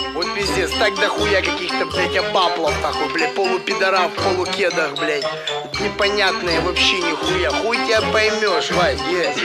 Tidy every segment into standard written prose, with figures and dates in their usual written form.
Вот пиздец, так дохуя каких-то, блядь, обаплов, нахуй, блядь, полупидорав, полукедах, блядь. Непонятные вообще нихуя. Хуй тебя поймешь, Вась,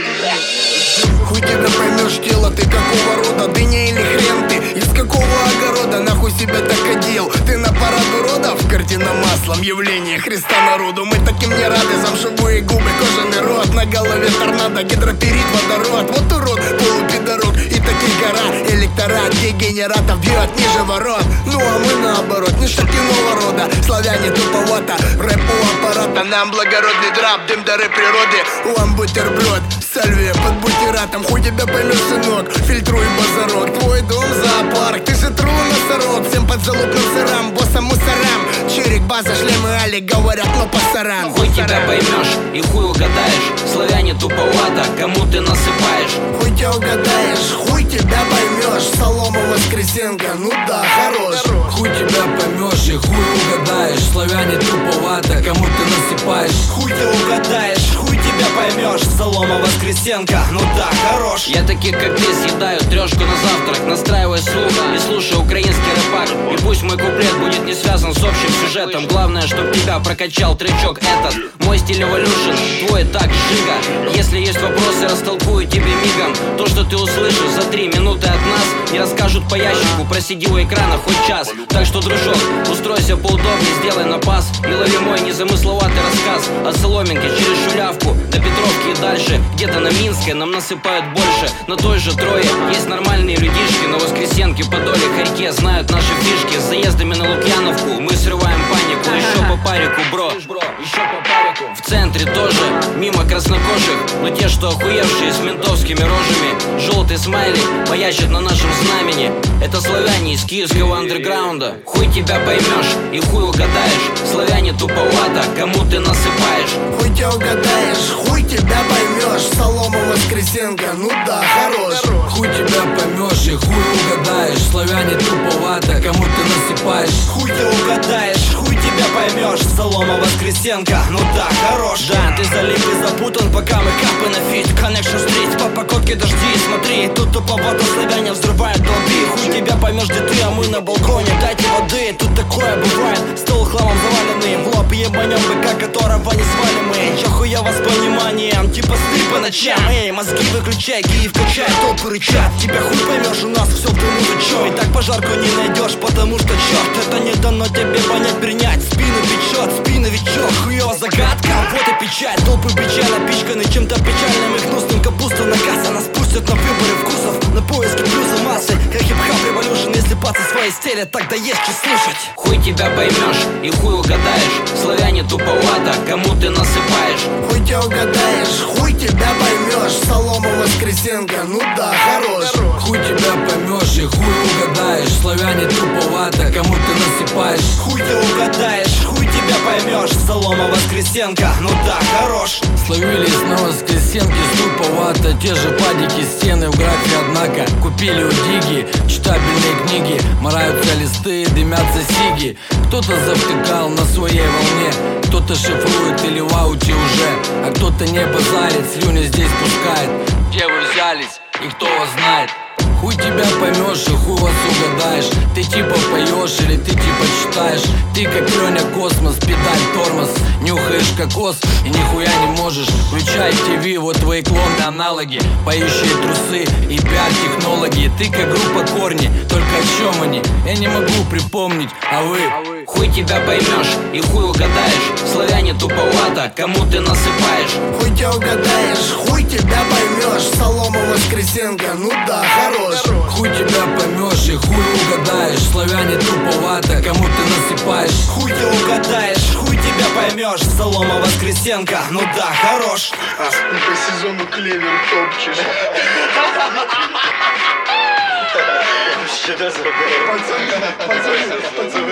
Хуй тебя поймешь, тело ты какого рода, дыня или хрен ты, из какого огорода, нахуй себя так одел. Ты на парад уродов, картина маслом, явление Христа народу. Мы таким не рады, замшевые губы, кожаный рот, на голове торнадо, гидроперит, водород. Вот урод, полупидорок, и таких гора, электорат дегенератов бьет ниже ворот. Ну а мы наоборот, ништяки нового рода, славяне туповато, рэп у аппарата. Нам благородный драп, дым дары природы, вам бутерброд, сальвия под бутератом. Хуй тебя поймешь, сынок, фильтруй базарок. Твой дом зоопарк, ты же тру носорог. Всем под залупным сырам, боссам мусорам. Чирик, база, шлемы, али, говорят, но пасаран. Хуй тебя поймешь и хуй угадаешь, славяне туповато, кому ты насыпаешь. Хуй тебя угадаешь, хуй тебя поймешь, солома Воскресенко, ну да, хорош. Хуй тебя поймешь и хуй угадаешь, славяне туповато, кому ты насыпаешь. Хуй ты угадаешь, хуй тебя поймешь, солома Воскресенко, ну да, хорош. Я таких как ты съедаю трешку на завтрак, настраивай слух и слушай украинский рэпак. И пусть мой куплет будет не связан с общим сюжетом, главное, чтоб тебя прокачал тречок этот. Мой стиль evolution, твой так жига. Если есть вопросы, растолкую тебе мигом. То, что ты услышишь за 3 минуты от нас, не расскажут по ящику, просиди у экрана хоть час. Так что, дружок, устройся поудобнее, сделай напас и лови мой незамысловатый рассказ о соломинке через Шулявку до Петровки и дальше. Где-то на Минской нам насыпают больше, на той же Трое есть нормальные людишки. На Воскресенке, Подоле, Харьке знают наши фишки. С заездами на Лукьяновку мы срываем панику. Еще по парику, бро, еще по парику. В центре тоже, мимо краснокожих, но те, что охуевшие с ментовскими рожами. Желтый смайлик маячит на нашем знамени. Это славяне из киевского андерграунда. Хуй тебя поймешь и хуй угадаешь, славяне туповато, кому ты насыпаешь. Хуй тебя угадаешь, хуй тебя поймешь, солома Воскресенко, ну да, хорош. Хуй тебя поймешь и хуй угадаешь, славяне туповато, кому ты насыпаешь. Хуй ты угадаешь, хуй тебя поймешь, солома Воскресенко, ну да, хорош. Да, ты залип и запутан, пока мы капы на фит. Connection Street, по покотке дожди, смотри, тут туповато, славяне взрывают долби. Хуй тебя поймешь, где ты, а мы на балконе, дайте воды, тут такое бывает. Стол хламом заваленный, в лоб ебанем быка, которого не звали мы. Чё хуя вас пониманием, типа сны по ночам. Эй, мозги выключай, Киев качай, толпы рычат. Тебя хуй поймешь, у нас все в дыму, ты чё? И так пожарку не найдешь, потому что черт, это не дано тебе понять, принять. Спину печет, спиновичок, хуёва загадка, вот и печать. Толпы бича напичканы чем-то печальным и гнусным. Капуста наказ, нас пустят на выборы вкусов, на поиски плюса массы. Как хип-хап революшн, если пацы свои стелят, тогда есть что слушать. Хуй тебя поймешь и хуй угадаешь, славяне туповато, кому ты насыпаешь. Хуй тебя угадаешь, хуй тебя поймешь, солома Воскресенко, ну да, хорош. Хуй тебя поймешь и хуй угадаешь, славяне туповато, кому ты насыпаешь. Хуй ты угадаешь, хуй тебя поймешь, солома Воскресенко, ну да, хорош. Словились на Воскресенке туповато, те же падики, стены в графе, однако купили у Диги читабельные книги, мораются листы, дымятся сиги. Кто-то завтыкал на своей волне, кто-то шифрует или в ауте уже, а кто-то не базарит, слюни здесь пускает. Где вы взялись и кто вас знает? Хуй тебя поймешь и хуй вас угадаешь. Ты типа поешь или ты типа читаешь. Ты как Леня Космос, педаль тормоз. Нюхаешь кокос и нихуя не можешь. Включай ТВ, вот твои клоны аналоги, поющие трусы и пиар-технологи. Ты как группа Корни, только о чем они? Я не могу припомнить, а вы? Хуй тебя поймешь и хуй угадаешь, славяне туповато, кому ты насыпаешь. Хуй тебя угадаешь, хуй тебя поймешь, солома Воскресенко, ну да, хорош. Хуй тебя поймешь и хуй угадаешь, славяне туповато, кому ты насыпаешь. Хуй ты угадаешь, хуй тебя поймешь, солома Воскресенко, ну да, хорош. А по сезону клевер топчешь. Пацаны,